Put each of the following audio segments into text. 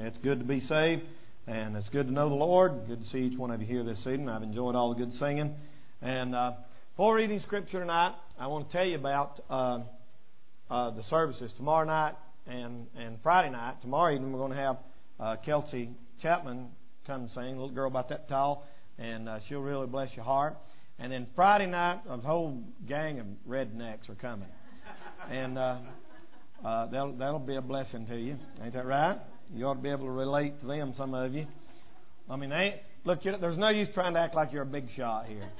it's good to be saved, and it's good to know the Lord. Good to see each one of you here this evening. I've enjoyed all the good singing. And before reading Scripture tonight, I want to tell you about the services tomorrow night and Friday night. Tomorrow evening we're going to have Kelsey Chapman come and sing, a little girl about that tall, and she'll really bless your heart. And then Friday night, a whole gang of rednecks are coming. And that'll be a blessing to you. Ain't that right? You ought to be able to relate to them, some of you. I mean, there's no use trying to act like you're a big shot here.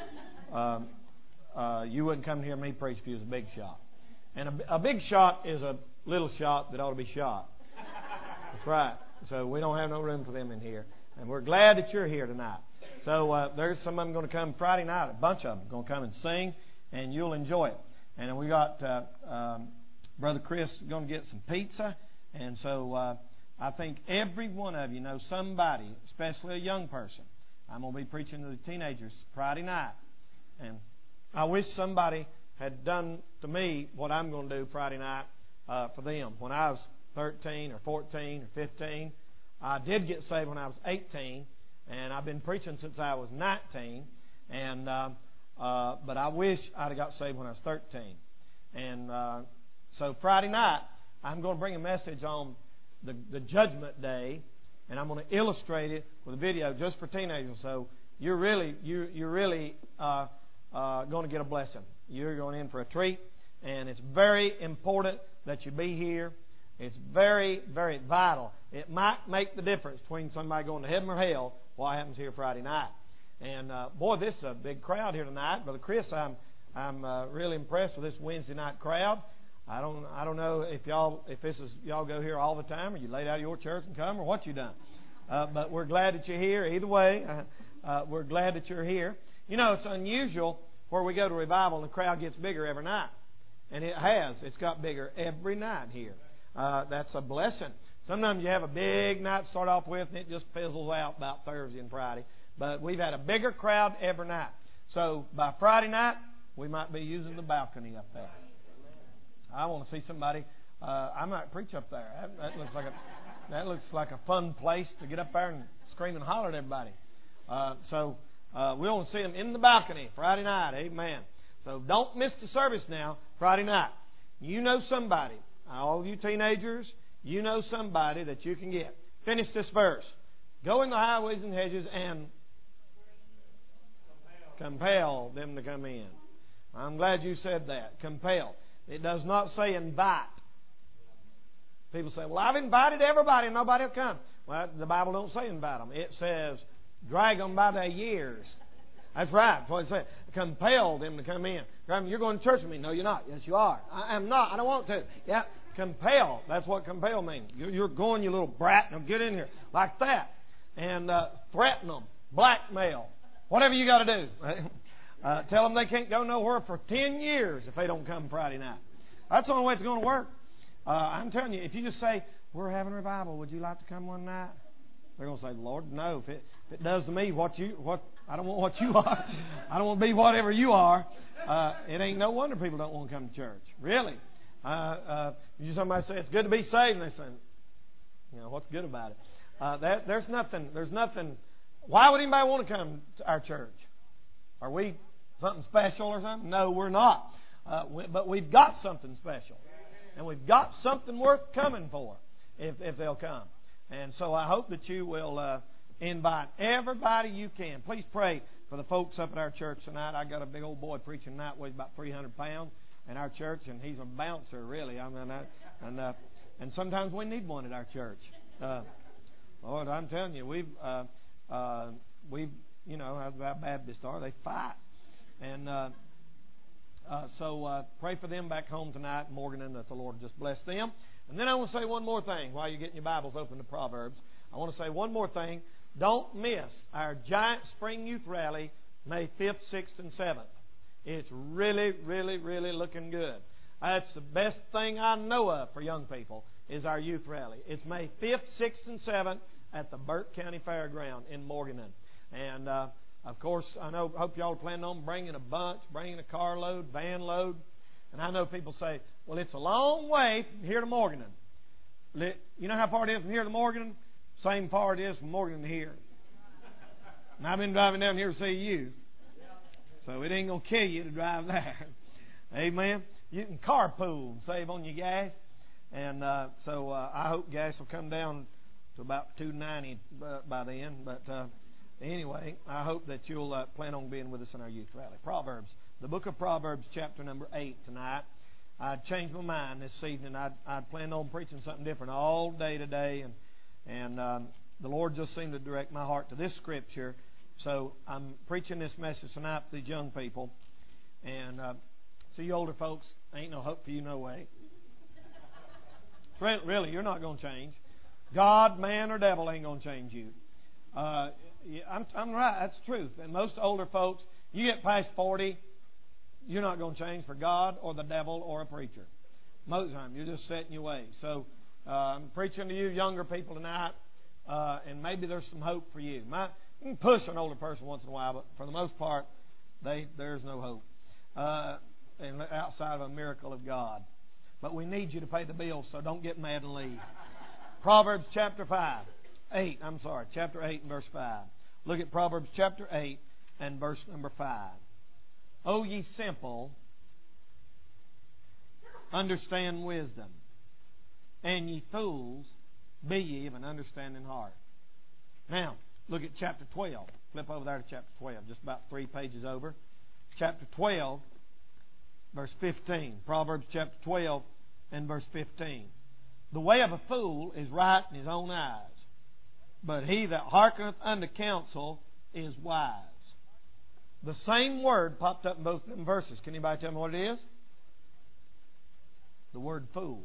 You wouldn't come to hear me preach if you was a big shot. And a big shot is a little shot that ought to be shot. That's right. So we don't have no room for them in here. And we're glad that you're here tonight. So there's some of them going to come Friday night. A bunch of them going to come and sing, and you'll enjoy it. And then we got Brother Chris going to get some pizza. And so I think every one of you knows somebody, especially a young person. I'm going to be preaching to the teenagers Friday night. And I wish somebody had done to me what I'm going to do Friday night for them. When I was 13 or 14 or 15, I did get saved when I was 18. And I've been preaching since I was 19. And but I wish I'd have got saved when I was 13. And so Friday night, I'm going to bring a message on the Judgment Day, and I'm going to illustrate it with a video just for teenagers. So you're really going to get a blessing. You're going in for a treat, and it's very important that you be here. It's very, very vital. It might make the difference between somebody going to heaven or hell. What happens here Friday night? And boy, this is a big crowd here tonight, Brother Chris. I'm really impressed with this Wednesday night crowd. I don't know if y'all go here all the time, or you laid out of your church and come, or what you done. But we're glad that you're here. Either way, we're glad that you're here. You know, it's unusual where we go to revival and the crowd gets bigger every night, and it has. It's got bigger every night here. That's a blessing. Sometimes you have a big night to start off with, and it just fizzles out about Thursday and Friday. But we've had a bigger crowd every night. So by Friday night, we might be using the balcony up there. I want to see somebody. I might preach up there. That looks like a fun place to get up there and scream and holler at everybody. So we want to see them in the balcony Friday night. Amen. So don't miss the service now Friday night. You know somebody. All of you teenagers, you know somebody that you can get. Finish this verse. Go in the highways and hedges and compel them to come in. I'm glad you said that. Compel. It does not say invite. People say, well, I've invited everybody and nobody will come. Well, the Bible don't say invite them. It says drag them by their ears. That's right. That's what it says. Compel them to come in. You're going to church with me. No, you're not. Yes, you are. I am not. I don't want to. Yeah. Compel. That's what compel means. You're going, you little brat. Now get in here. Like that. And threaten them. Blackmail. Whatever you got to do. Tell them they can't go nowhere for 10 years if they don't come Friday night. That's the only way it's going to work. I'm telling you, if you just say, we're having a revival, would you like to come one night? They're going to say, Lord, no. If it does to me what I don't want what you are. I don't want to be whatever you are. It ain't no wonder people don't want to come to church. Really. Somebody say, it's good to be saved. And they say, what's good about it? There's nothing. Why would anybody want to come to our church? Are we something special or something? No, we're not. But we've got something special. And we've got something worth coming for if they'll come. And so I hope that you will invite everybody you can. Please pray for the folks up at our church tonight. I got a big old boy preaching tonight, weighs about 300 pounds in our church, and he's a bouncer, really. I mean, and sometimes we need one at our church. Lord, I'm telling you, we've as Baptists are, they fight. And so pray for them back home tonight in Morgan, that the Lord just bless them. And then I want to say one more thing while you're getting your Bibles open to Proverbs. I want to say one more thing. Don't miss our giant spring youth rally May 5th, 6th, and 7th. It's really, really, really looking good. That's the best thing I know of for young people is our youth rally. It's May 5th, 6th, and 7th at the Burke County Fairground in Morgan. And of course, hope y'all are planning on bringing a bunch, bringing a carload, van load. And I know people say, well, it's a long way from here to Morgan. You know how far it is from here to Morgan? Same far it is from Morgan to here. And I've been driving down here to see you. So it ain't going to kill you to drive there. Amen. You can carpool and save on your gas. And so I hope gas will come down to about $2.90 by then. But anyway, I hope that you'll plan on being with us in our youth rally. Proverbs. The book of Proverbs, chapter number 8 tonight. I'd changed my mind this evening. I'd planned on preaching something different all day today. And the Lord just seemed to direct my heart to this scripture. So I'm preaching this message tonight to these young people. And so you older folks, ain't no hope for you, no way. Really, you're not going to change. God, man, or devil ain't going to change you. I'm right. That's the truth. And most older folks, you get past 40, you're not going to change for God or the devil or a preacher. Most of the time, you're just set in your ways. So I'm preaching to you younger people tonight, and maybe there's some hope for you. You can push an older person once in a while, but for the most part, there's no hope and outside of a miracle of God. But we need you to pay the bills, so don't get mad and leave. Proverbs chapter 8 and verse 5. Look at Proverbs chapter 8 and verse number 5. O ye simple, understand wisdom, and ye fools, be ye of an understanding heart. Now, look at chapter 12. Flip over there to chapter 12, just about 3 pages over. Chapter 12, verse 15. Proverbs chapter 12 and verse 15. The way of a fool is right in his own eyes, but he that hearkeneth unto counsel is wise. The same word popped up in both them verses. Can anybody tell me what it is? The word fool.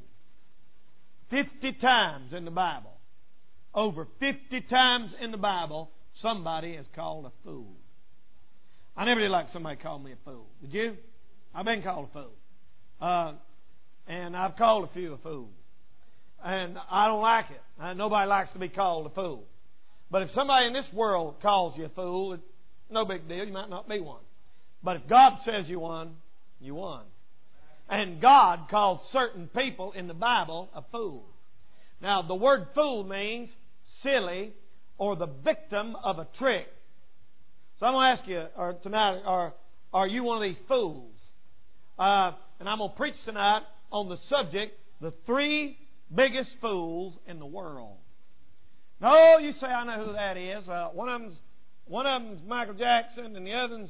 50 times in the Bible. Over 50 times in the Bible, somebody is called a fool. I never did like somebody call me a fool. Did you? I've been called a fool. And I've called a few a fool. And I don't like it. Nobody likes to be called a fool. But if somebody in this world calls you a fool, it's no big deal. You might not be one. But if God says you won, you won. And God called certain people in the Bible a fool. Now, the word fool means silly or the victim of a trick. So I'm going to ask you tonight, are you one of these fools? And I'm going to preach tonight on the subject, the 3 biggest fools in the world. No, you say, I know who that is. One of them's Michael Jackson, and the other's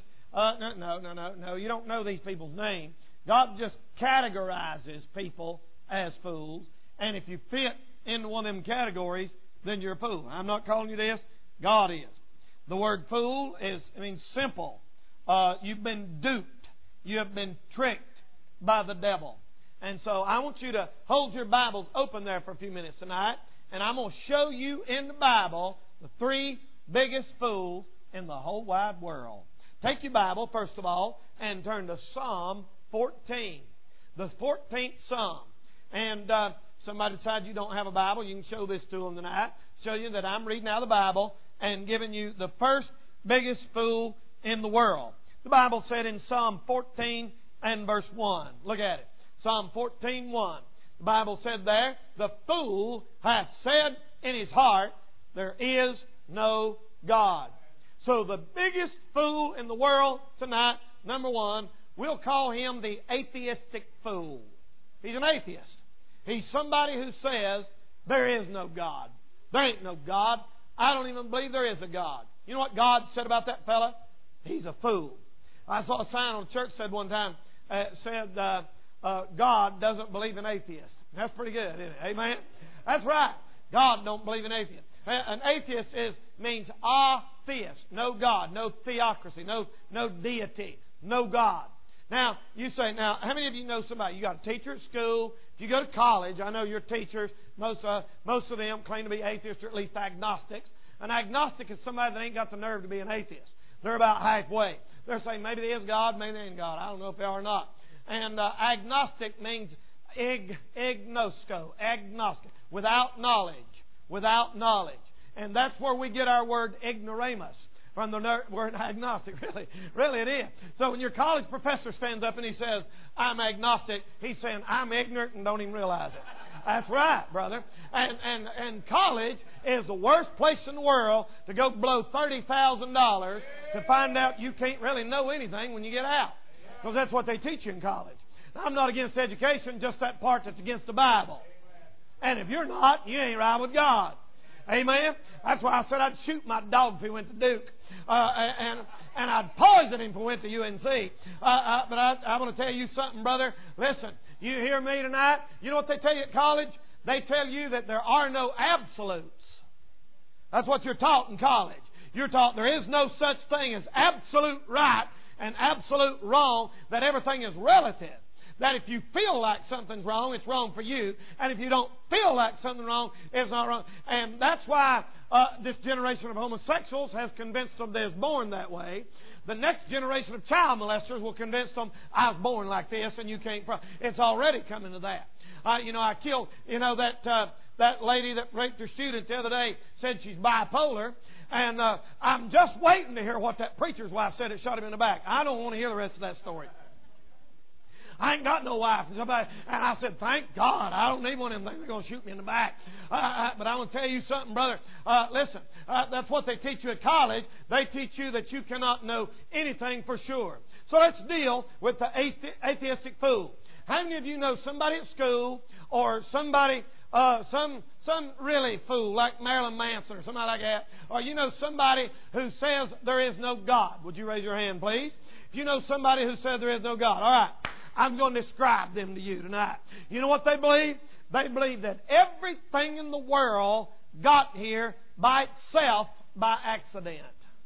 no. You don't know these people's names. God just categorizes people as fools, and if you fit into one of them categories, then you're a fool. I'm not calling you this. God is. The word fool means simple. You've been duped. You have been tricked by the devil. And so I want you to hold your Bibles open there for a few minutes tonight, and I'm going to show you in the Bible the 3 biggest fools in the whole wide world. Take your Bible, first of all, and turn to Psalm 14. The 14th Psalm. And somebody decides you don't have a Bible, you can show this to them tonight. Show you that I'm reading out of the Bible and giving you the first biggest fool in the world. The Bible said in Psalm 14 and verse 1. Look at it. Psalm 14:1. The Bible said there, the fool hath said in his heart, there is no God. So the biggest fool in the world tonight, number 1, we'll call him the atheistic fool. He's an atheist. He's somebody who says, there is no God. There ain't no God. I don't even believe there is a God. You know what God said about that fella? He's a fool. I saw a sign on the church said one time, God doesn't believe in atheists. That's pretty good, isn't it? Amen? That's right. God don't believe in atheists. An atheist means atheist. No God, no theocracy, no deity, no God. Now, you say, how many of you know somebody? You got a teacher at school. If you go to college, I know your teachers, most of them claim to be atheists or at least agnostics. An agnostic is somebody that ain't got the nerve to be an atheist. They're about halfway. They're saying maybe there is God, maybe there ain't God. I don't know if they are or not. And agnostic means agnosko, agnostic, without knowledge. Without knowledge. And that's where we get our word ignoramus from the word agnostic. Really it is. So when your college professor stands up and he says, I'm agnostic, he's saying, I'm ignorant and don't even realize it. That's right, brother. And college is the worst place in the world to go blow $30,000 to find out you can't really know anything when you get out. Because that's what they teach you in college. Now, I'm not against education, just that part that's against the Bible. And if you're not, you ain't right with God. Amen? That's why I said I'd shoot my dog if he went to Duke. And I'd poison him if he went to UNC. But I want to tell you something, brother. Listen, you hear me tonight? You know what they tell you at college? They tell you that there are no absolutes. That's what you're taught in college. You're taught there is no such thing as absolute right and absolute wrong, that everything is relative. That if you feel like something's wrong, it's wrong for you. And if you don't feel like something's wrong, it's not wrong. And that's why this generation of homosexuals has convinced them they're born that way. The next generation of child molesters will convince them, I was born like this and you can't. It's already coming to that. I killed, that lady that raped her student the other day said she's bipolar. And I'm just waiting to hear what that preacher's wife said that shot him in the back. I don't want to hear the rest of that story. I ain't got no wife. And I said, thank God, I don't need one of them things. They're going to shoot me in the back. But I want to tell you something, brother. Listen, that's what they teach you at college. They teach you that you cannot know anything for sure. So let's deal with the atheistic fool. How many of you know somebody at school or somebody, some really fool like Marilyn Manson or somebody like that, or you know somebody who says there is no God? Would you raise your hand, please? If you know somebody who says there is no God, all right. I'm going to describe them to you tonight. You know what they believe? They believe that everything in the world got here by itself by accident.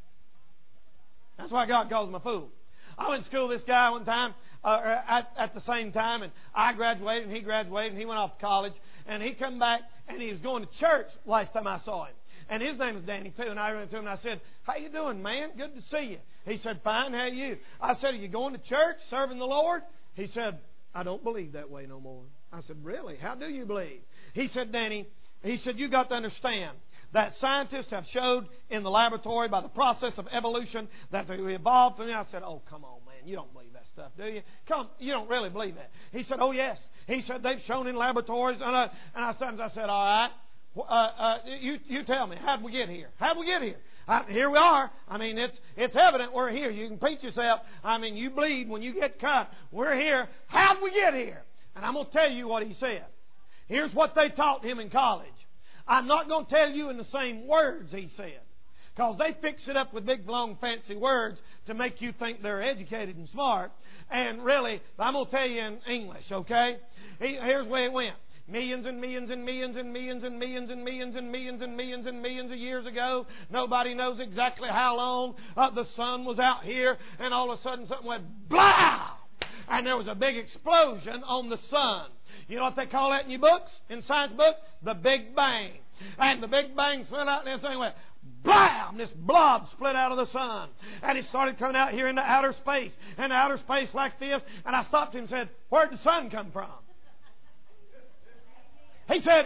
That's why God calls them a fool. I went to school with this guy one time at the same time, and I graduated and he graduated and he went off to college, and he come back and he was going to church last time I saw him. And his name is Danny too. And I ran to him and I said, how you doing, man? Good to see you. He said, fine, how are you? I said, are you going to church, serving the Lord? He said, I don't believe that way no more. I said, really? How do you believe? He said, Danny, he said, you got to understand that scientists have showed in the laboratory by the process of evolution that they evolved. And I said, oh, come on, man. You don't believe that stuff, do you? Come, you don't really believe that. He said, oh, yes. He said, they've shown in laboratories. And I said, all right. You tell me, how'd we get here? How'd we get here? Here we are. I mean, it's evident we're here. You can preach yourself. I mean, you bleed when you get cut. We're here. How'd we get here? And I'm going to tell you what he said. Here's what they taught him in college. I'm not going to tell you in the same words he said, because they fix it up with big, long, fancy words to make you think they're educated and smart. And really, I'm going to tell you in English, okay? Here's the way it went. Millions and millions and millions and millions and millions and millions and millions and millions and millions of years ago. Nobody knows exactly how long the sun was out here, and all of a sudden something went blah! And there was a big explosion on the sun. You know what they call that in your books, in science books? The Big Bang. And the Big Bang split out, and this thing went blam! This blob split out of the sun. And it started coming out here into outer space. And outer space like this. And I stopped him and said, where'd the sun come from? He said,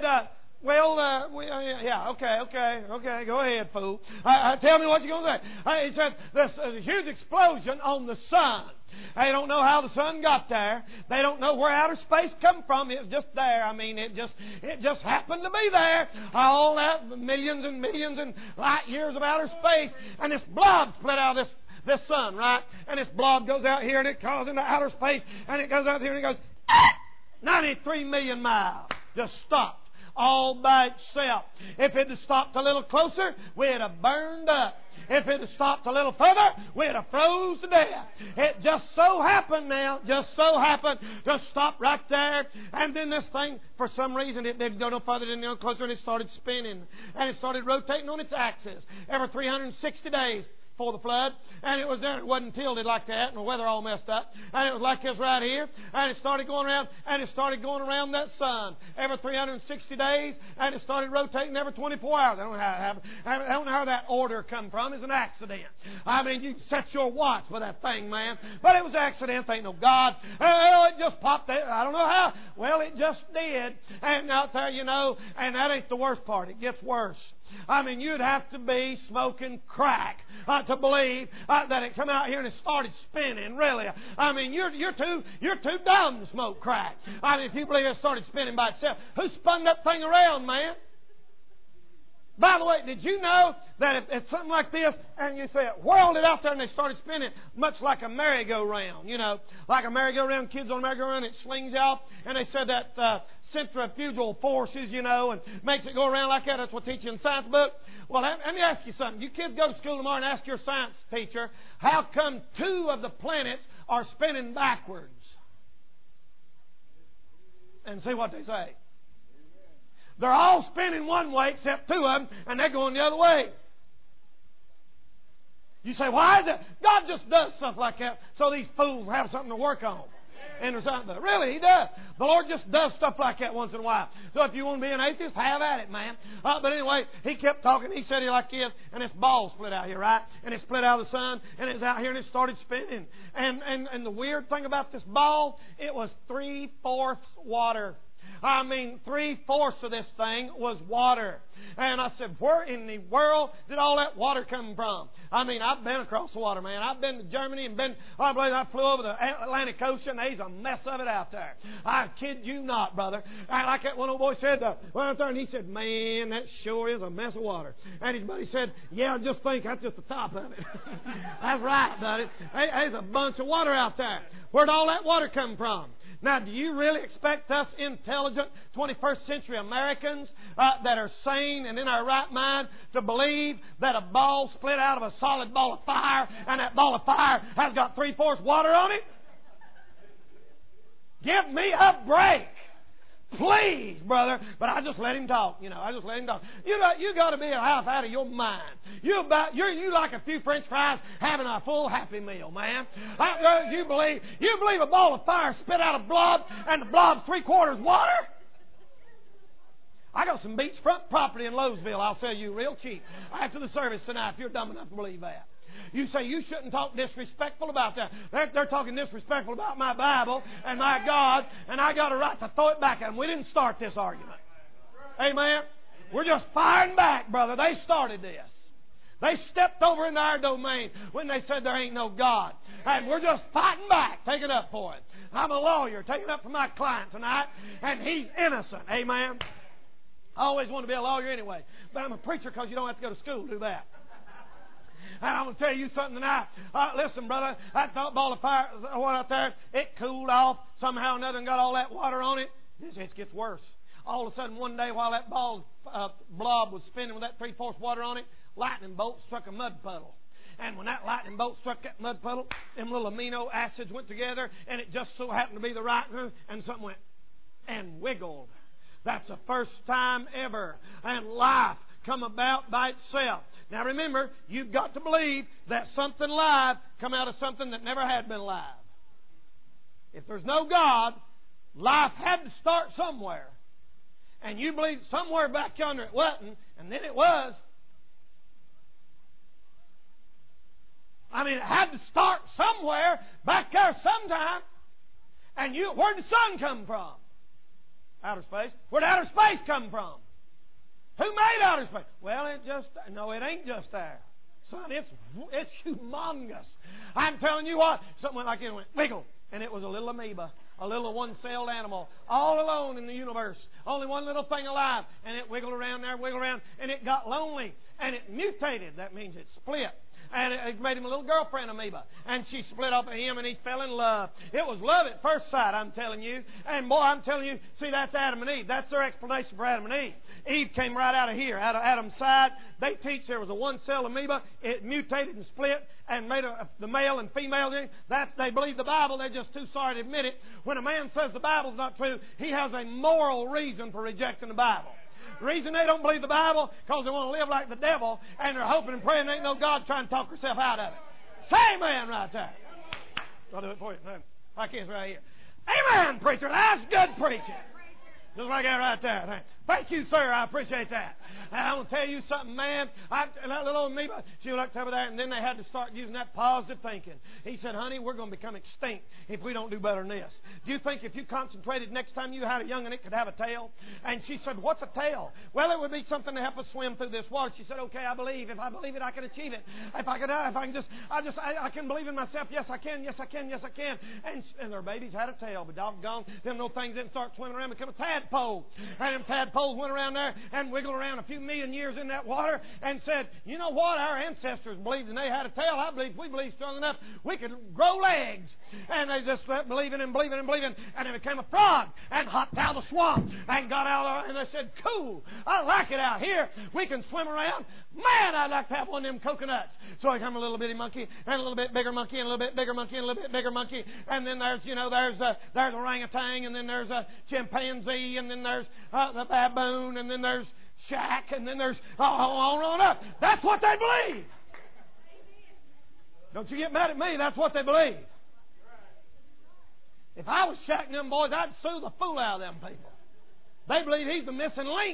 okay, go ahead, fool. Tell me what you're going to say. He said, there's a huge explosion on the sun. They don't know how the sun got there. They don't know where outer space come from. It was just there. I mean, it just happened to be there. All that millions and millions and light years of outer space. And this blob split out of this sun, right? And this blob goes out here and it goes into outer space. And it goes out here and it goes 93 million miles. Just stopped all by itself. If it had stopped a little closer, we'd have burned up. If it had stopped a little further, we'd have froze to death. It just so happened to stop right there. And then this thing, for some reason, it didn't go no further, didn't go closer, and it started spinning. And it started rotating on its axis every 360 days. Before the flood, and it was there. It wasn't tilted like that, and the weather all messed up. And it was like this right here, and it started going around, and it started going around that sun every 360 days, and it started rotating every 24 hours. I don't know how it happened. I don't know how that order come from. It's an accident. I mean, you set your watch with that thing, man. But it was an accident. Ain't no God. Well, it just popped there. I don't know how. Well, it just did. And out there, you know, and that ain't the worst part. It gets worse. I mean, you'd have to be smoking crack to believe that it come out here and it started spinning. Really, I mean, you're too dumb to smoke crack. I mean, if you believe it started spinning by itself, who spun that thing around, man? By the way, did you know that if it's something like this and you say it whirled it out there and they started spinning much like a merry-go-round, you know, like a merry-go-round, kids on a merry-go-round, it slings out, and they said that centrifugal forces, you know, and makes it go around like that. That's what they teach you in science book. Well, let me ask you something. You kids go to school tomorrow and ask your science teacher, how come 2 of the planets are spinning backwards? And see what they say. They're all spinning one way except 2 of them, and they're going the other way. You say, why is it? God just does stuff like that so these fools have something to work on. And there's something, but really, He does. The Lord just does stuff like that once in a while. So if you want to be an atheist, have at it, man. But anyway, He kept talking. He said it like this, and this ball split out here, right? And it split out of the sun, and it was out here, and it started spinning. And the weird thing about this ball, it was 3/4 water. I mean, 3/4 of this thing was water. And I said, where in the world did all that water come from? I mean, I've been across the water, man. I've been to Germany and I flew over the Atlantic Ocean. There's a mess of it out there. I kid you not, brother. Like that one old boy said, went out there and he said, man, that sure is a mess of water. And his buddy said, yeah, just think, that's just the top of it. That's right, buddy. There's a bunch of water out there. Where'd all that water come from? Now, do you really expect us intelligent 21st century Americans that are sane and in our right mind to believe that a ball split out of a solid ball of fire and that ball of fire has got 3/4 water on it? Give me a break. Please, brother. But I just let him talk. You know, I just let him talk. You got to be half out of your mind. You like a few French fries having a full Happy Meal, man. You believe a ball of fire spit out a blob and the blob's 3/4 water? I got some beachfront property in Lowesville. I'll sell you real cheap after the service tonight if you're dumb enough to believe that. You say you shouldn't talk disrespectful about that. They're talking disrespectful about my Bible and my God, and I got a right to throw it back at them. We didn't start this argument. Amen? We're just firing back, brother. They started this. They stepped over into our domain when they said there ain't no God. And we're just fighting back, taking up for it. I'm a lawyer, taking up for my client tonight, and he's innocent. Amen? I always wanted to be a lawyer anyway, but I'm a preacher because you don't have to go to school to do that. And I'm going to tell you something tonight. Listen, brother, that ball of fire out there, it cooled off somehow or another and got all that water on it. It gets worse. All of a sudden, one day while that blob was spinning with that 3/4 water on it, lightning bolt struck a mud puddle. And when that lightning bolt struck that mud puddle, them little amino acids went together, and it just so happened to be the right one, and something went and wiggled. That's the first time ever. And life come about by itself. Now remember, you've got to believe that something live come out of something that never had been live. If there's no God, life had to start somewhere. And you believe somewhere back yonder it wasn't, and then it was. I mean, it had to start somewhere back there sometime. And where'd the sun come from? Outer space. Where'd outer space come from? Who made outer space? Well, it ain't just there. Son, it's humongous. I'm telling you what, something like it went wiggle, and it was a little amoeba, a little one-celled animal, all alone in the universe. Only one little thing alive, and it wiggled around there, and it got lonely, and it mutated. That means it split. And it made him a little girlfriend amoeba. And she split up with him and he fell in love. It was love at first sight, I'm telling you. And boy, I'm telling you, see, that's Adam and Eve. That's their explanation for Adam and Eve. Eve came right out of here, out of Adam's side. They teach there was a one-cell amoeba. It mutated and split and made the male and female. They believe the Bible. They're just too sorry to admit it. When a man says the Bible's not true, he has a moral reason for rejecting the Bible. The reason they don't believe the Bible because they want to live like the devil and they're hoping and praying there ain't no God trying to talk herself out of it. Say amen right there. I'll do it for you. I can't right here. Amen, preacher. That's good preaching. Just like that right there. Thank you, sir. I appreciate that. And I'm going to tell you something, man. That little old amoeba, she looked over there, and then they had to start using that positive thinking. He said, honey, we're going to become extinct if we don't do better than this. Do you think if you concentrated next time you had a young and it could have a tail? And she said, what's a tail? Well, it would be something to help us swim through this water. She said, okay, I believe. If I believe it, I can achieve it. If I can believe in myself. Yes, I can. Yes, I can. Yes, I can. And their babies had a tail, but doggone, them little things didn't start swimming around, become a tadpole. And them tadpoles went around there and wiggled around a few million years in that water and said, you know what? Our ancestors believed and they had a tail. I believe we believe strong enough we could grow legs. And they just kept believing and believing and believing. And it became a frog and hopped out of the swamp and got out and they said, cool, I like it out here. We can swim around. Man, I'd like to have one of them coconuts. So I become a little bitty monkey and a little bit bigger monkey and a little bit bigger monkey and a little bit bigger monkey. And then there's orangutan, and then there's a chimpanzee, and then there's the baboon, and then there's Shaq, and then there's on up. That's what they believe. Don't you get mad at me. That's what they believe. If I was Shaq and them boys, I'd sue the fool out of them people. They believe he's the missing link.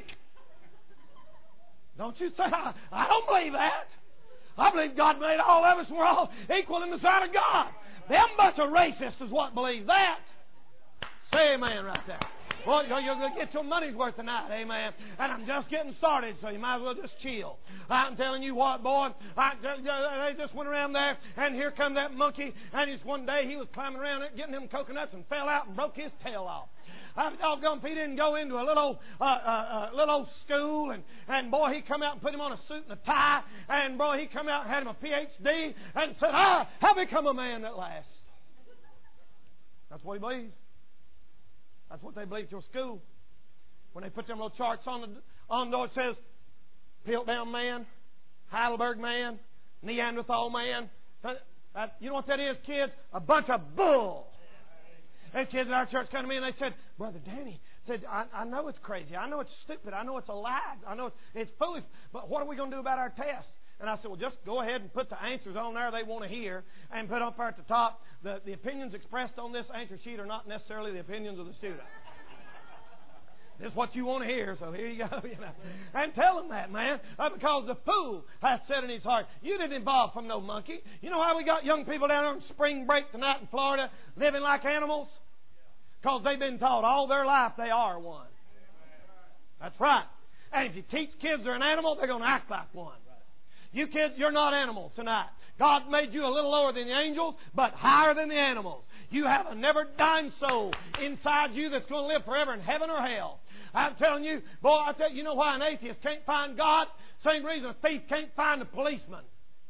Don't you say, I don't believe that. I believe God made all of us and we're all equal in the sight of God. Them bunch of racists is what believes that. Say amen right there. Well, you're going to get your money's worth tonight, amen. And I'm just getting started, so you might as well just chill. I'm telling you what, boy, they just went around there, and here come that monkey, and just one day he was climbing around it, getting them coconuts, and fell out and broke his tail off. Doggone if he didn't go into a little school, and boy, he come out and put him on a suit and a tie, and boy, he come out and had him a PhD, and said, I have become a man at last. That's what he believes. That's what they believe at your school. When they put them little charts on the door, it says, Piltdown man, Heidelberg man, Neanderthal man. You know what that is, kids? A bunch of bull. And kids at our church come to me and they said, Brother Danny, said, I know it's crazy. I know it's stupid. I know it's a lie. I know it's foolish. But what are we going to do about our test? And I said, well, just go ahead and put the answers on there they want to hear and put up there at the top. The opinions expressed on this answer sheet are not necessarily the opinions of the student. This is what you want to hear, so here you go. And tell them that, man, because the fool hath said in his heart, you didn't evolve from no monkey. You know why we got young people down there on spring break tonight in Florida living like animals? Because they've been taught all their life they are one. That's right. And if you teach kids they're an animal, they're going to act like one. You kids, you're not animals tonight. God made you a little lower than the angels, but higher than the animals. You have a never-dying soul inside you that's going to live forever in heaven or hell. I'm telling you, boy, I tell you, you know why an atheist can't find God? Same reason a thief can't find a policeman.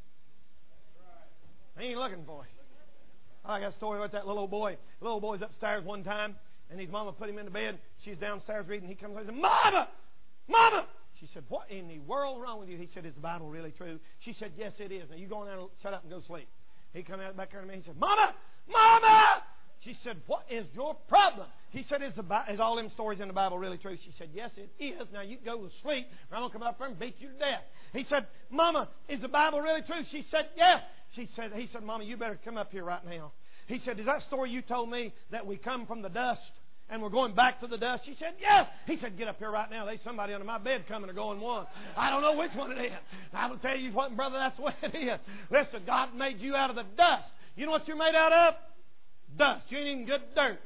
He ain't looking for him. I got a story about that little old boy. The little boy's upstairs one time, and his mama put him into bed. She's downstairs reading. He comes over and says, Mama! Mama! She said, what in the world is wrong with you? He said, is the Bible really true? She said, yes, it is. Now, you go in there and shut up and go sleep. He come out back there to me and he said, Mama! Mama! She said, what is your problem? He said, is all them stories in the Bible really true? She said, yes, it is. Now, you go to sleep, or I'm going to come up there and beat you to death. He said, Mama, is the Bible really true? She said, yes. He said, Mama, you better come up here right now. He said, is that story you told me that we come from the dust and we're going back to the dust? She said, yes. He said, get up here right now. There's somebody under my bed coming or going one. I don't know which one it is. I will tell you what, brother, that's what it is. Listen, God made you out of the dust. You know what you're made out of? Dust. You ain't even good dirt.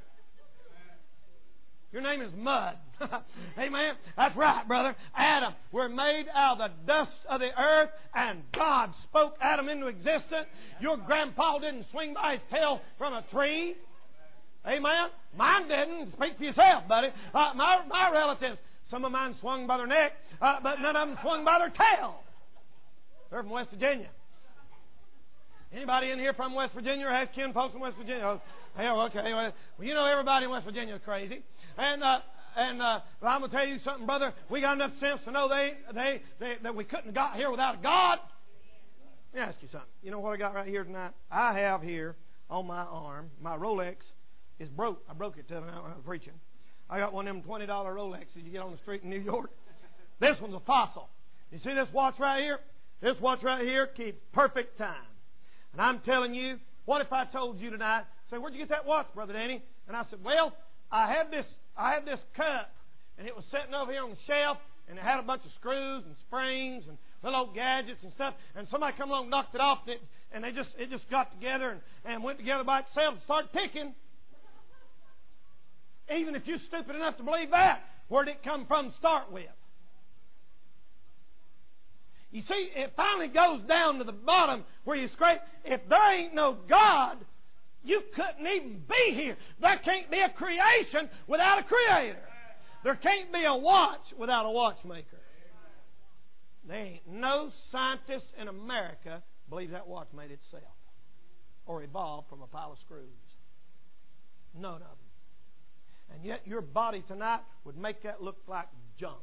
Your name is mud. Amen. That's right, brother. Adam, we're made out of the dust of the earth, and God spoke Adam into existence. Your grandpa didn't swing by his tail from a tree. Amen. Mine didn't. Speak for yourself, buddy. My relatives, some of mine swung by their neck, but none of them swung by their tail. They're from West Virginia. Anybody in here from West Virginia or has kin folks in West Virginia? Oh, okay. Well, you know everybody in West Virginia is crazy. And I'm going to tell you something, brother. We got enough sense to know that we couldn't have got here without a God. Let me ask you something. You know what I got right here tonight? I have here on my arm, my Rolex is broke. I broke it tonight when I was preaching. I got one of them $20 Rolexes you get on the street in New York. This one's a fossil. You see this watch right here? This watch right here keeps perfect time. And I'm telling you, what if I told you tonight, say, where'd you get that watch, Brother Danny? And I said, well, I had this cup, and it was sitting over here on the shelf, and it had a bunch of screws and springs and little old gadgets and stuff, and somebody come along and knocked it off, and it just got together and went together by itself and started ticking. Even if you're stupid enough to believe that, where did it come from to start with? You see, it finally goes down to the bottom where you scrape. If there ain't no God, you couldn't even be here. There can't be a creation without a creator. There can't be a watch without a watchmaker. There ain't no scientist in America believes that watch made itself or evolved from a pile of screws. None of them. And yet your body tonight would make that look like junk.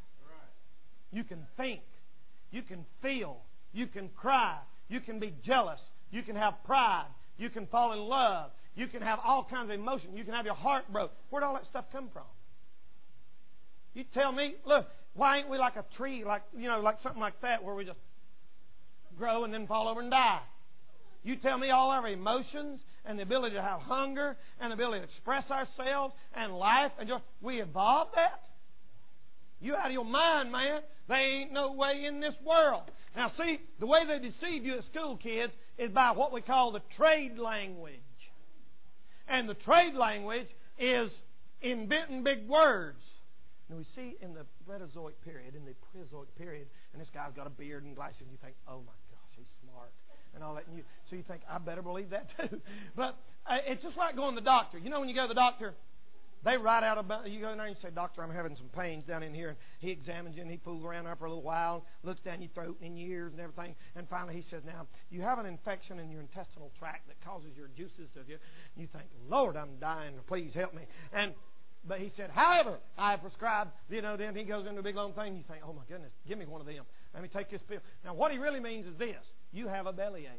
You can think. You can feel. You can cry. You can be jealous. You can have pride. You can fall in love. You can have all kinds of emotion. You can have your heart broke. Where'd all that stuff come from? You tell me, look, why ain't we like a tree, like something like that, where we just grow and then fall over and die? You tell me all our emotions and the ability to have hunger and the ability to express ourselves and life and joy, we evolved that? You out of your mind, man. There ain't no way in this world. Now see, the way they deceive you at school, kids, is by what we call the trade language. And the trade language is inventing big words. And we see in the Bretozoic period, in the Preozoic period, and this guy's got a beard and glasses, and you think, oh my gosh, he's smart. And all that. And so you think, I better believe that too. But it's just like going to the doctor. You know when you go to the doctor, they write out about, you go in there and you say, doctor, I'm having some pains down in here. And he examines you and he fools around there for a little while, looks down your throat and in your ears and everything. And finally he says, now, you have an infection in your intestinal tract that causes your juices to you. You think, Lord, I'm dying. Please help me. But he said, however, I have prescribed, then he goes into a big long thing. And you think, oh my goodness, give me one of them. Let me take this pill. Now what he really means is this. You have a bellyache.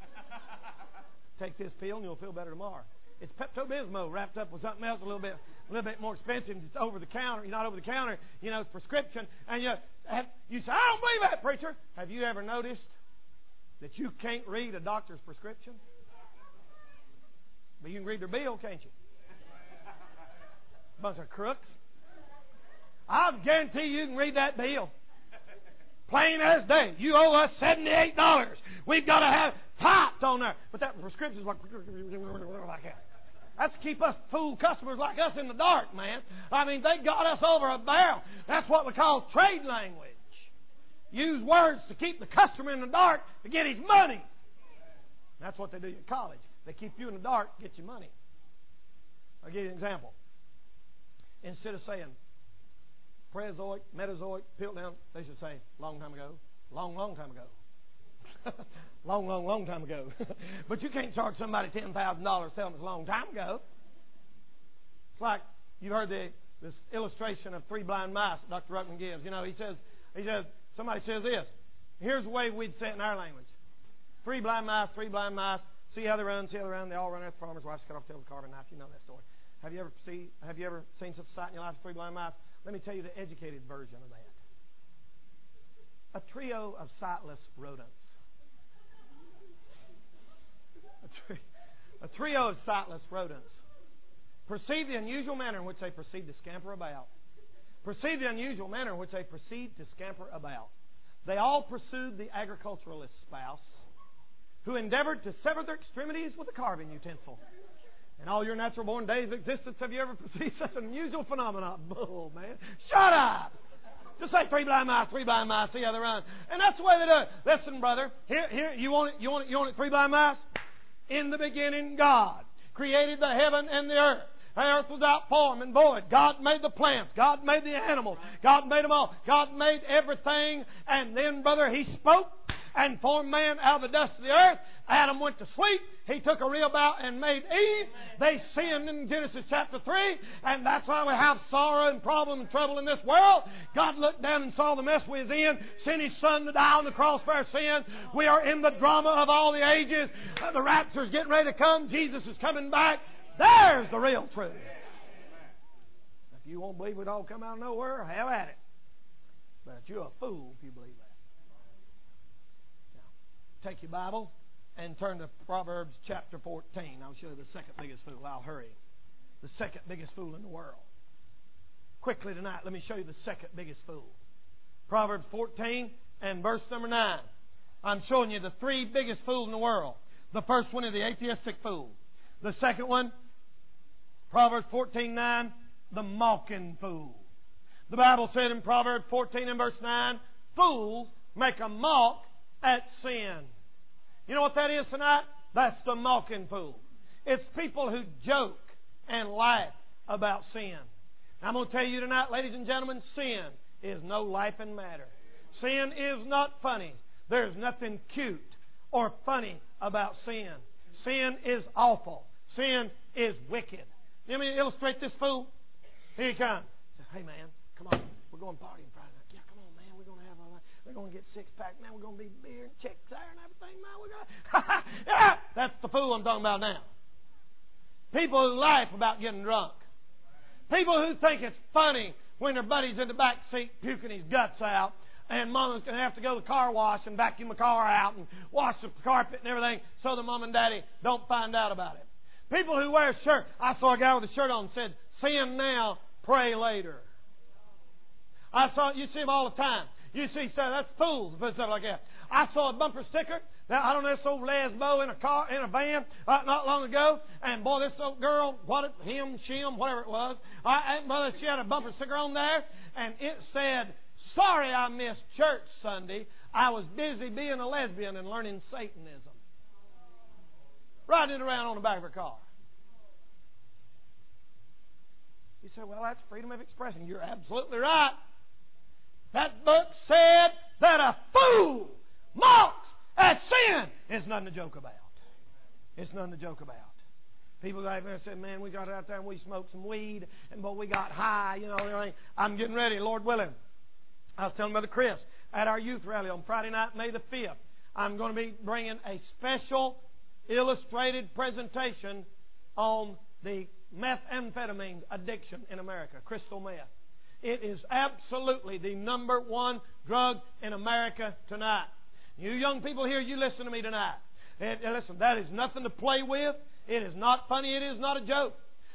Take this pill and you'll feel better tomorrow. It's Pepto-Bismol wrapped up with something else a little bit more expensive. It's over the counter. You're not over the counter. It's prescription. And you say, I don't believe that, preacher. Have you ever noticed that you can't read a doctor's prescription? But you can read their bill, can't you? Bunch of crooks. I guarantee you can read that bill. Plain as day. You owe us $78. We've got to have typed on there. But that prescription's like that. That's to keep us fool customers like us in the dark, man. I mean, they got us over a barrel. That's what we call trade language. Use words to keep the customer in the dark to get his money. That's what they do at college. They keep you in the dark to get your money. I'll give you an example. Instead of saying Preozoic, Metazoic, Piltdown, they should say long time ago. Long, long time ago. Long, long, long time ago. But you can't charge somebody $10,000 telling them it's a long time ago. It's like you heard this illustration of 3 blind mice that Dr. Ruckman gives. He says, somebody says this. Here's the way we'd say it in our language. 3 blind mice, see how they run, They all run after the farmer's wife, cut off the tail with a carving knife. You know that story. Have you ever seen such a sight in your life as 3 blind mice? Let me tell you the educated version of that. A trio of sightless rodents. A trio of sightless rodents. Perceive the unusual manner in which they proceed to scamper about. Perceive the unusual manner in which they proceed to scamper about. They all pursued the agriculturalist spouse, who endeavored to sever their extremities with a carving utensil. In all your natural-born days of existence, have you ever perceived such an unusual phenomenon? Bull, man. Shut up! Just say 3 blind mice, see how they run. And that's the way they do it. Listen, brother. Here, you want it, 3 blind mice? In the beginning, God created the heaven and the earth. The earth was without form and void. God made the plants. God made the animals. God made them all. God made everything. And then, brother, He spoke and formed man out of the dust of the earth. Adam went to sleep. He took a real bow and made Eve. They sinned in Genesis chapter 3. And that's why we have sorrow and problem and trouble in this world. God looked down and saw the mess we was in. Sent His Son to die on the cross for our sins. We are in the drama of all the ages. The rapture is getting ready to come. Jesus is coming back. There's the real truth. If you won't believe it all come out of nowhere, have at it. But you're a fool if you believe that. Now, take your Bible and turn to Proverbs chapter 14. I'll show you the second biggest fool. I'll hurry. The second biggest fool in the world. quickly tonight, let me show you the second biggest fool. Proverbs 14 and verse number 9. I'm showing you the three biggest fools in the world. The first one is the atheistic fool. The second one, Proverbs 14:9, the mocking fool. The Bible said in Proverbs 14 and verse 9, fools make a mock at sin. You know what that is tonight? That's the mocking fool. It's people who joke and laugh about sin. I'm going to tell you tonight, ladies and gentlemen, sin is no laughing matter. Sin is not funny. There's nothing cute or funny about sin. Sin is awful. Sin is wicked. Let me illustrate this fool. Here he comes. Hey man, come on. We're going partying Friday night. Yeah, come on, man. We're going to have we're going to get six-pack, man. We're going to be beer and chicks there and everything, man. We're going to... Yeah, that's the fool I'm talking about now. People who laugh about getting drunk. People who think it's funny when their buddy's in the back seat puking his guts out and mama's going to have to go to the car wash and vacuum the car out and wash the carpet and everything so the mom and daddy don't find out about it. People who wear a shirt. I saw a guy with a shirt on that said, sin now, pray later. You see them all the time. You see, that's fools put stuff like that. I saw a bumper sticker. Now, I don't know, this old lesbo in a van not long ago, and boy, this old girl, shim, whatever it was, brother, she had a bumper sticker on there, and it said, sorry I missed church Sunday. I was busy being a lesbian and learning Satanism. Riding it around on the back of her car. You say, well, that's freedom of expression. You're absolutely right. That book said that a fool mocks at sin. It's nothing to joke about. It's nothing to joke about. People got there and said, man, we got out there and we smoked some weed and boy, we got high, you know, everything. I'm getting ready, Lord willing. I was telling Brother Chris at our youth rally on Friday night, May the 5th, I'm going to be bringing a special illustrated presentation on the methamphetamine addiction in America, crystal meth. It is absolutely the number one drug in America tonight. You young people here, you listen to me tonight. Listen, that is nothing to play with. It is not funny. It is not a joke.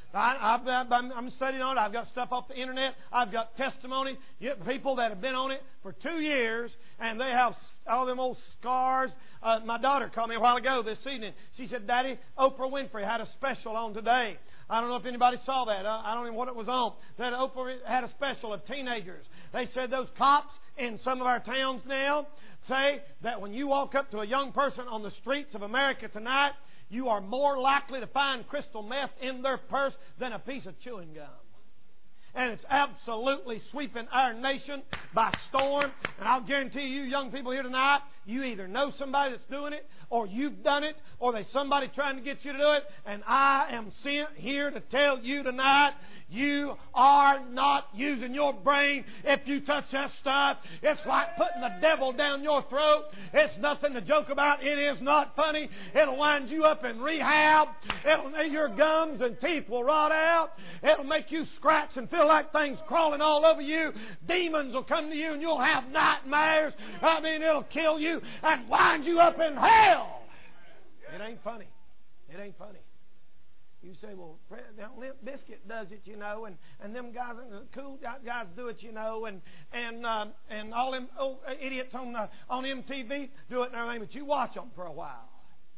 I'm studying on it. I've got stuff off the internet. I've got testimony. People that have been on it for 2 years, and they have all them old scars. My daughter called me a while ago this evening. She said, Daddy, Oprah Winfrey had a special on today. I don't know if anybody saw that. I don't even know what it was on. That Oprah had a special of teenagers. They said those cops in some of our towns now say that when you walk up to a young person on the streets of America tonight, you are more likely to find crystal meth in their purse than a piece of chewing gum. And it's absolutely sweeping our nation by storm. And I'll guarantee you, young people here tonight, you either know somebody that's doing it, or you've done it, or there's somebody trying to get you to do it. And I am sent here to tell you tonight, you are not using your brain if you touch that stuff. It's like putting the devil down your throat. It's nothing to joke about. It is not funny. It'll wind you up in rehab. Your gums and teeth will rot out. It'll make you scratch and feel like things crawling all over you. Demons will come to you and you'll have nightmares. I mean, it'll kill you and wind you up in hell. It ain't funny. It ain't funny. You say, well, Limp Bizkit does it, you know, and them guys, cool guys do it, you know, and all them old idiots on MTV do it and everything, but you watch them for a while.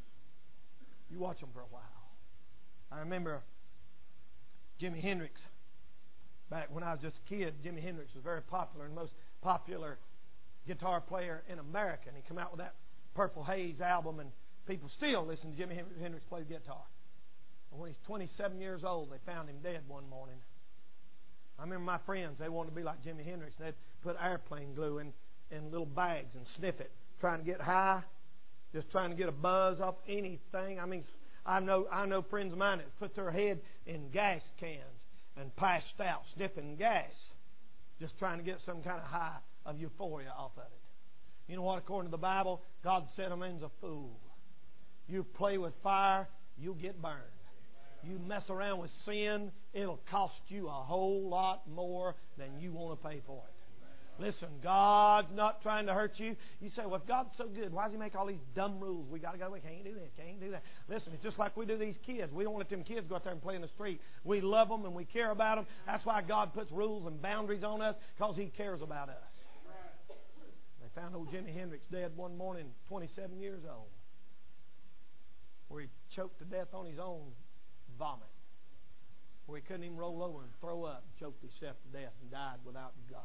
You watch them for a while. I remember Jimi Hendrix. Back when I was just a kid, Jimi Hendrix was very popular and most popular guitar player in America. And he came out with that Purple Haze album, and people still listen to Jimi Hendrix play the guitar. And when he's 27 years old, they found him dead one morning. I remember my friends, they wanted to be like Jimi Hendrix. They'd put airplane glue in little bags and sniff it, trying to get high, just trying to get a buzz off anything. I mean, I know friends of mine that put their head in gas cans and passed out, sniffing gas, just trying to get some kind of high of euphoria off of it. You know what? According to the Bible, God said a man's a fool. You play with fire, you'll get burned. You mess around with sin, it'll cost you a whole lot more than you want to pay for it. Listen, God's not trying to hurt you. You say, well, if God's so good, why does He make all these dumb rules? We got to go. We can't do this. Can't do that. Listen, it's just like we do these kids. We don't let them kids go out there and play in the street. We love them and we care about them. That's why God puts rules and boundaries on us, because He cares about us. They found old Jimi Hendrix dead one morning, 27 years old, where he choked to death on his own vomit, where he couldn't even roll over and throw up, and choked himself to death and died without God.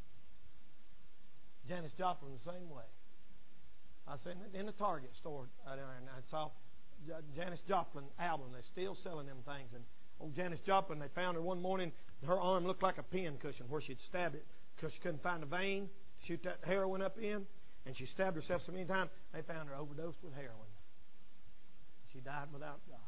Janis Joplin the same way. I was in the Target store and I saw Janis Joplin album. They're still selling them things. And old Janis Joplin, they found her one morning. Her arm looked like a pin cushion where she'd stabbed it because she couldn't find a vein to shoot that heroin up in. And she stabbed herself so many times, they found her overdosed with heroin. She died without God.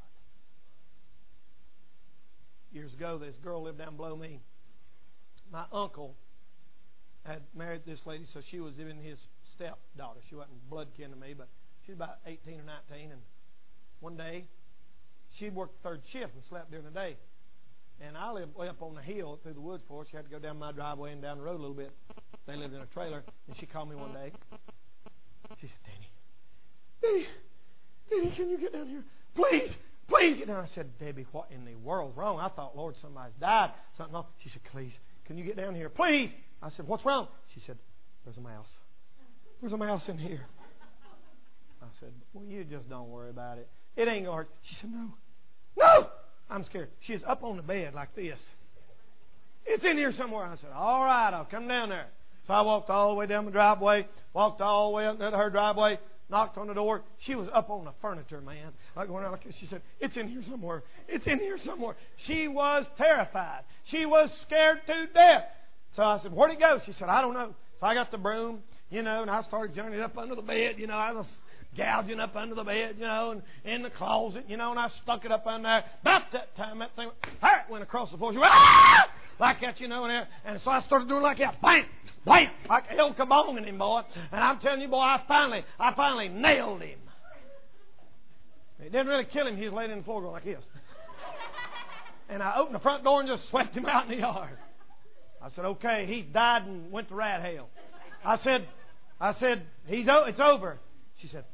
Years ago, this girl lived down below me. My uncle had married this lady, so she was even his stepdaughter. She wasn't blood kin to me, but she was about 18 or 19. And one day, she worked third shift and slept during the day. And I lived way up on the hill through the woods for her. She had to go down my driveway and down the road a little bit. They lived in a trailer. And she called me one day. She said, Danny, can you get down here? Please get down. I said, Debbie, what in the world's wrong? I thought, Lord, somebody's died. Something wrong. She said, please, can you get down here? Please. I said, what's wrong? She said, there's a mouse. There's a mouse in here. I said, well, you just don't worry about it. It ain't going to hurt. She said, no. I'm scared. She's up on the bed like this. It's in here somewhere. I said, all right, I'll come down there. So I walked all the way down the driveway, walked all the way up to her driveway, knocked on the door. She was up on the furniture, man. Like going out like this. She said, it's in here somewhere. It's in here somewhere. She was terrified. She was scared to death. So I said, where'd it go? She said, I don't know. So I got the broom, and I started journeying up under the bed. I was gouging up under the bed, and in the closet, and I stuck it up under there. About that time, that thing went across the floor. She went, ah! Like that, and so I started doing like that. Bam! Bam! Like El Kabong in him, boy. And I'm telling you, boy, I finally nailed him. It didn't really kill him. He was laying in the floor going like this. And I opened the front door and just swept him out in the yard. I said, okay, he died and went to rat hell. I said, it's over. She said,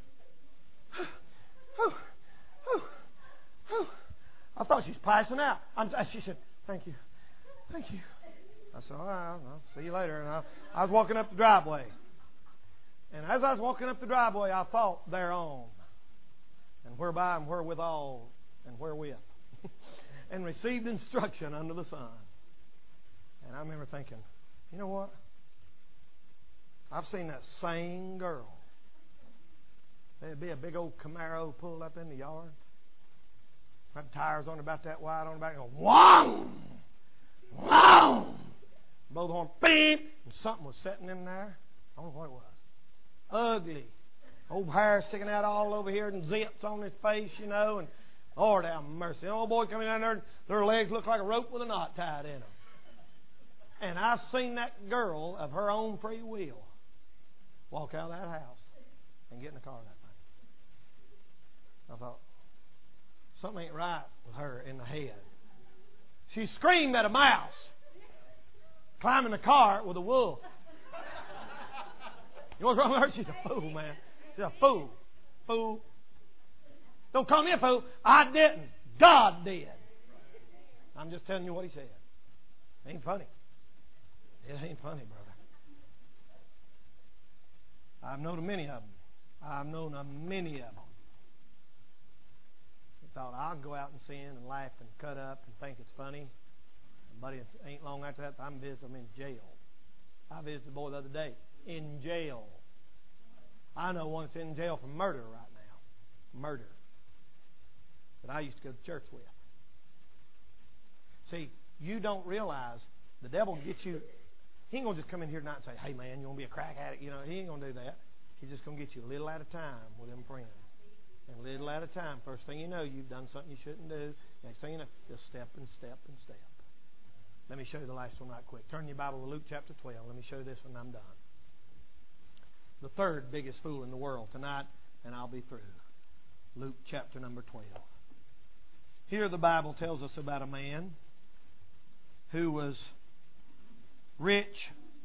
I thought she was passing out. She said, thank you. I said, all right, I'll see you later. And I was walking up the driveway. And as I was walking up the driveway, I thought thereon, and whereby and wherewithal and wherewith, and received instruction under the sun. And I remember thinking, you know what? I've seen that same girl. There'd be a big old Camaro pulled up in the yard. Had tires on about that wide on the back. And go, whong! Whong! Both horns, beep! And something was sitting in there. I don't know what it was. Ugly. Old hair sticking out all over here and zips on his face, and Lord have mercy. The old boy coming down there, their legs look like a rope with a knot tied in them. And I seen that girl of her own free will walk out of that house and get in the car that night. I thought, something ain't right with her in the head. She screamed at a mouse climbing the car with a wolf. You know what's wrong with her? She's a fool, man. She's a fool. Fool. Don't call me a fool. I didn't. God did. I'm just telling you what He said. Ain't funny. It ain't funny, brother. I've known many of them. They thought, I'll go out and sin and laugh and cut up and think it's funny. But it ain't long after that, I'm visiting them in jail. I visited a boy the other day in jail. I know one that's in jail for murder right now. Murder. That I used to go to church with. See, you don't realize the devil gets you. He ain't going to just come in here tonight and say, hey, man, you want to be a crack addict? He ain't going to do that. He's just going to get you a little at a time with them friends. And a little at a time. First thing you know, you've done something you shouldn't do. Next thing you know, just step and step and step. Let me show you the last one right quick. Turn your Bible to Luke chapter 12. Let me show you this one and I'm done. The third biggest fool in the world tonight, and I'll be through. Luke chapter number 12. Here the Bible tells us about a man who was rich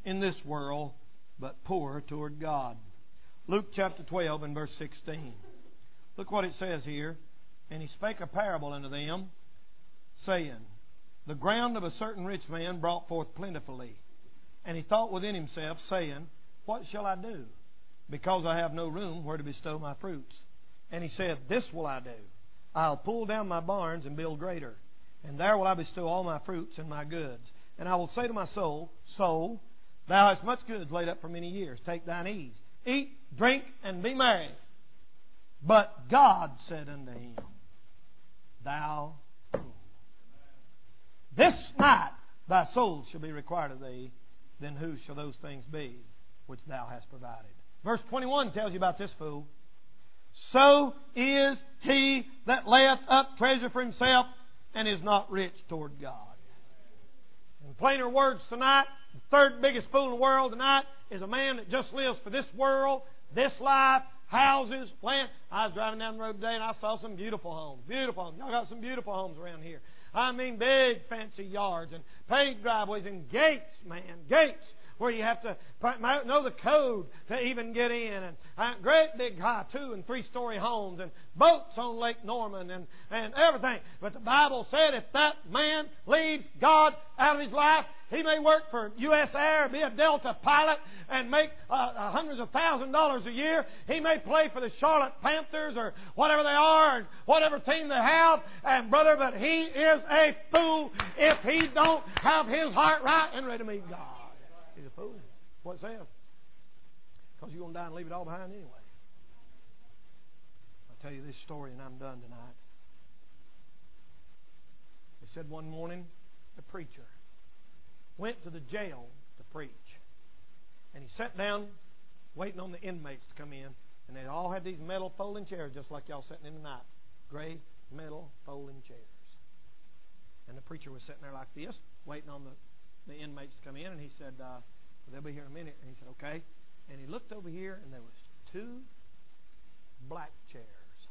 in this world, but poor toward God. Luke chapter 12 and verse 16. Look what it says here. And he spake a parable unto them, saying, The ground of a certain rich man brought forth plentifully. And he thought within himself, saying, What shall I do? Because I have no room where to bestow my fruits. And he said, This will I do. I'll pull down my barns and build greater. And there will I bestow all my fruits and my goods. And I will say to my soul, Soul, thou hast much goods laid up for many years. Take thine ease. Eat, drink, and be merry. But God said unto him, Thou fool, this night thy soul shall be required of thee. Then whose shall those things be which thou hast provided? Verse 21 tells you about this fool. So is he that layeth up treasure for himself and is not rich toward God. In plainer words tonight, the third biggest fool in the world tonight is a man that just lives for this world, this life, houses, land. I was driving down the road today and I saw some beautiful homes. Beautiful homes. Y'all got some beautiful homes around here. I mean big fancy yards and paved driveways and gates, man. Gates where you have to know the code to even get in. And great big high 2- and 3-story homes and boats on Lake Norman and everything. But the Bible said if that man leaves God out of his life, he may work for U.S. Air, be a Delta pilot, and make hundreds of $1,000s a year. He may play for the Charlotte Panthers or whatever they are and whatever team they have. And brother, but he is a fool if he don't have his heart right and ready to meet God. He's a fool. What it says. Because you're going to die and leave it all behind anyway. I'll tell you this story and I'm done tonight. They said one morning, the preacher went to the jail to preach. And he sat down waiting on the inmates to come in. And they all had these metal folding chairs just like y'all sitting in tonight. Gray metal folding chairs. And the preacher was sitting there like this, waiting on the inmates to come in. And he said, they'll be here in a minute. And he said, okay. And he looked over here and there was 2 black chairs.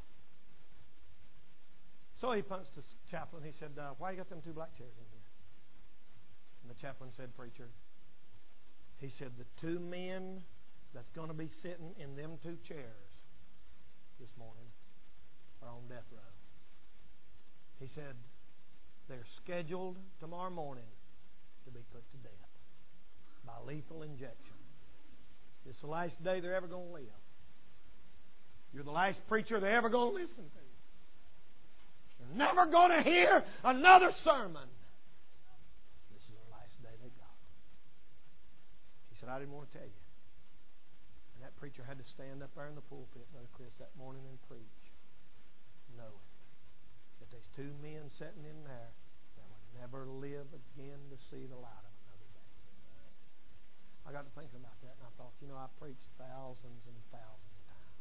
So he punched the chaplain. He said, why you got them 2 black chairs in here? And the chaplain said, preacher, he said, the 2 men that's going to be sitting in them 2 chairs this morning are on death row. He said, they're scheduled tomorrow morning to be put to death by lethal injection. It's the last day they're ever going to live. You're the last preacher they're ever going to listen to. They're never going to hear another sermon. This is the last day they got. He said, I didn't want to tell you. And that preacher had to stand up there in the pulpit, Brother Chris, that morning and preach, knowing that there's 2 men sitting in there that would never live again to see the light of another day. I got to thinking about that and I thought, I preached thousands and thousands of times.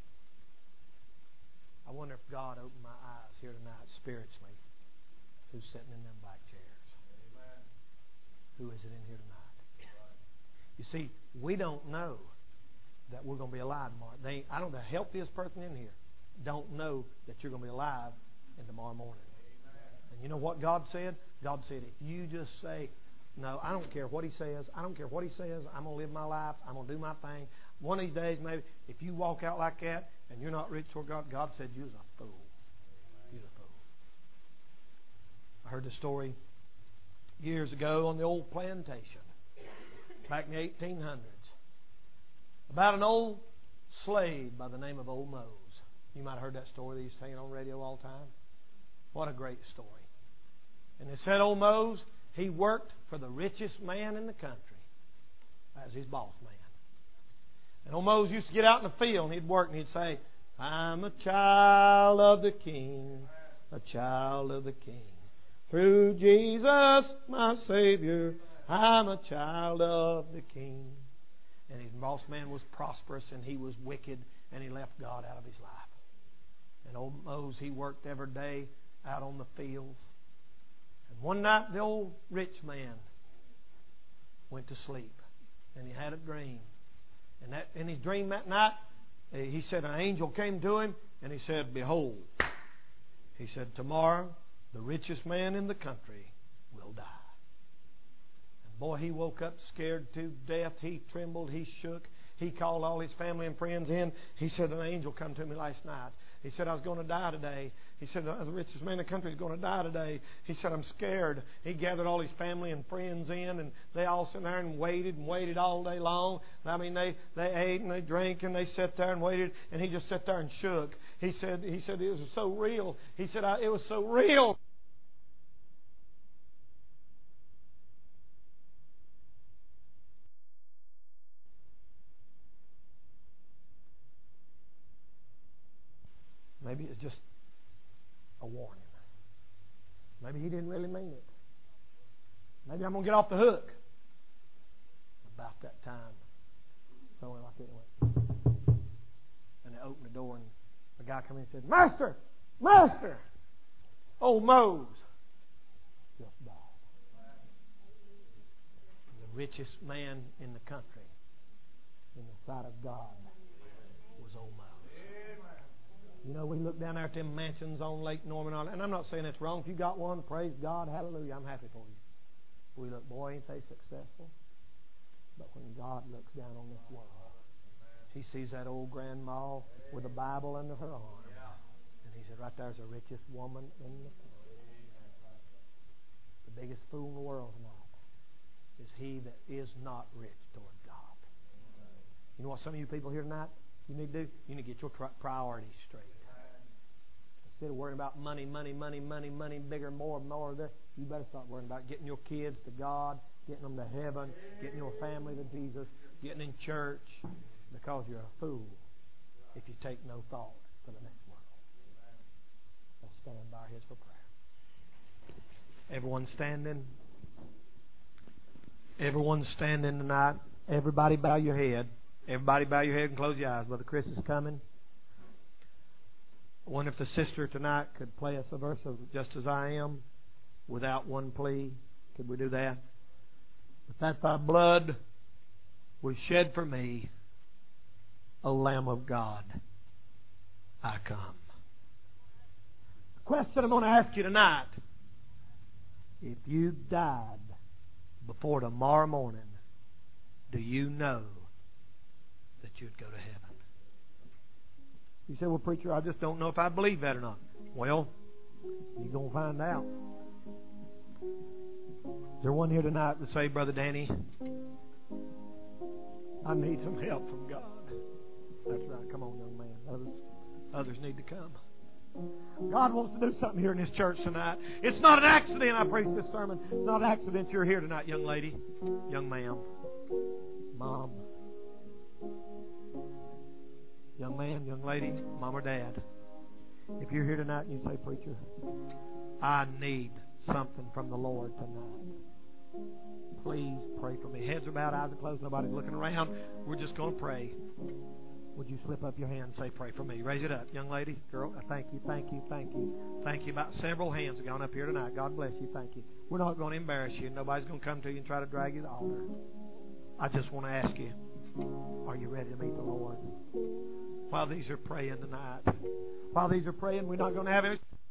I wonder if God opened my eyes here tonight spiritually. Who's sitting in them black chairs? Amen. Who is it in here tonight? You see, we don't know that we're going to be alive tomorrow. I don't know, the healthiest person in here don't know that you're going to be alive in tomorrow morning. Amen. And you know what God said? God said, if you just say, no, I don't care what He says. I don't care what He says. I'm going to live my life. I'm going to do my thing. One of these days, maybe, if you walk out like that and you're not rich toward God, God said you're a fool. You're a fool. I heard the story years ago on the old plantation, back in the 1800s, about an old slave by the name of Old Mose. You might have heard that story they used to sing on radio all the time. What a great story. And they said Old Mose, he worked for the richest man in the country as his boss man. And Old Mose used to get out in the field and he'd work and he'd say, I'm a child of the King, a child of the King. Through Jesus, my Savior, I'm a child of the King. And his boss man was prosperous and he was wicked and he left God out of his life. And Old Mose, he worked every day out on the fields. And one night the old rich man went to sleep and he had a dream. And in his dream that night, he said an angel came to him and he said, behold, he said, tomorrow the richest man in the country will die. And Boy, he woke up scared to death. He trembled. He shook. He called all his family and friends in. He said, an angel come to me last night. He said, I was going to die today. He said, the richest man in the country is going to die today. He said, I'm scared. He gathered all his family and friends in, and they all sat there and waited all day long. I mean, they ate and they drank and they sat there and waited, and he just sat there and shook. He said it was so real. He said, it was so real. Maybe it's just a warning. Maybe he didn't really mean it. Maybe I'm going to get off the hook. About that time, somewhere like it went. And they opened the door, and a guy came in and said, Master! Master! Old Mose just died. The richest man in the country, in the sight of God, was old Mose. You know, we look down there at them mansions on Lake Norman, and I'm not saying that's wrong. If you got one, praise God, hallelujah, I'm happy for you. We look, boy, ain't they successful? But when God looks down on this world, He sees that old grandma with a Bible under her arm. And He said, right there's the richest woman in the country. The biggest fool in the world tonight is he that is not rich toward God. You know what some of you people here tonight you need to do? You need to get your priorities straight. Instead of worrying about money, bigger, more of this, you better start worrying about getting your kids to God, getting them to heaven, getting your family to Jesus, getting in church, because you're a fool if you take no thought for the next world. Let's stand by our heads for prayer. Everyone standing. Everyone standing tonight. Everybody bow your head. Everybody bow your head and close your eyes. Brother Chris is coming. I wonder if the sister tonight could play us a verse of Just As I Am without one plea. Could we do that? But that thy blood was shed for me, O Lamb of God, I come. The question I'm going to ask you tonight, if you died before tomorrow morning, do you know that you'd go to heaven? You say, well, preacher, I just don't know if I believe that or not. Well, you're going to find out. Is there one here tonight that say, Brother Danny, I need some help from God? That's right. Come on, young man. Others need to come. God wants to do something here in this church tonight. It's not an accident I preached this sermon. It's not an accident you're here tonight, young lady, young ma'am, mom, young man, young lady, mom or dad. If you're here tonight and you say, preacher, I need something from the Lord tonight, please pray for me. Heads are bowed, eyes are closed, nobody's looking around. We're just going to pray. Would you slip up your hand and say, pray for me? Raise it up, young lady, girl. Thank you. Thank you. About several hands have gone up here tonight. God bless you. Thank you. We're not going to embarrass you. Nobody's going to come to you and try to drag you to the altar. I just want to ask you, are you ready to meet the Lord? While these are praying tonight, while these are praying, we're not going to have it.